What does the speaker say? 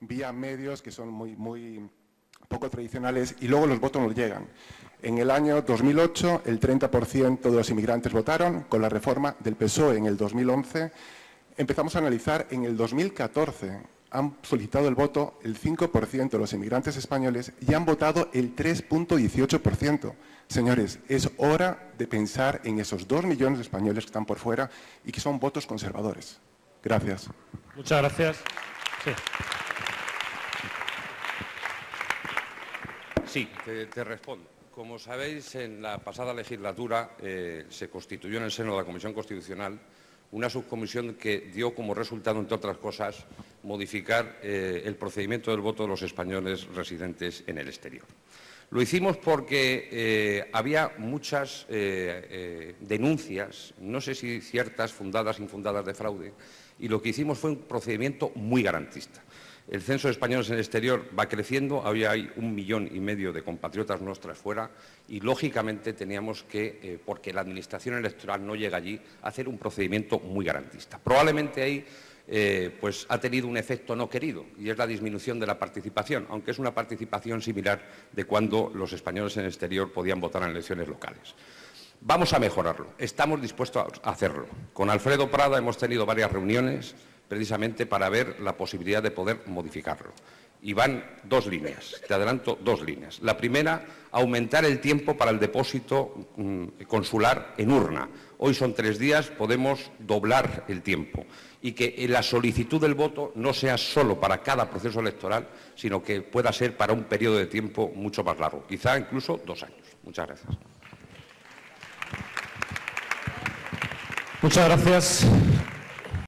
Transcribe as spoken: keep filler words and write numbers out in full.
vía medios que son muy, muy poco tradicionales y luego los votos no llegan. En el año dos mil ocho, el treinta por ciento de los inmigrantes votaron. Con la reforma del P S O E en el dos mil once, empezamos a analizar en el dos mil catorce. Han solicitado el voto el cinco por ciento de los inmigrantes españoles y han votado el tres punto dieciocho por ciento. Señores, es hora de pensar en esos dos millones de españoles que están por fuera y que son votos conservadores. Gracias. Muchas gracias. Sí. Sí, te, te respondo. Como sabéis, en la pasada legislatura eh, se constituyó en el seno de la Comisión Constitucional una subcomisión que dio como resultado, entre otras cosas, modificar eh, el procedimiento del voto de los españoles residentes en el exterior. Lo hicimos porque eh, había muchas eh, eh, denuncias, no sé si ciertas, fundadas, infundadas, de fraude, y lo que hicimos fue un procedimiento muy garantista. El censo de españoles en el exterior va creciendo, había hay un millón y medio de compatriotas nuestras fuera y, lógicamente, teníamos que, eh, porque la Administración electoral no llega allí, hacer un procedimiento muy garantista. Probablemente ahí eh, pues, ha tenido un efecto no querido y es la disminución de la participación, aunque es una participación similar de cuando los españoles en el exterior podían votar en elecciones locales. Vamos a mejorarlo, estamos dispuestos a hacerlo. Con Alfredo Prada hemos tenido varias reuniones precisamente para ver la posibilidad de poder modificarlo. Y van dos líneas, te adelanto dos líneas. La primera, aumentar el tiempo para el depósito mmm, consular en urna. Hoy son tres días, podemos doblar el tiempo. Y que la solicitud del voto no sea solo para cada proceso electoral, sino que pueda ser para un periodo de tiempo mucho más largo, quizá incluso dos años. Muchas gracias. Muchas gracias.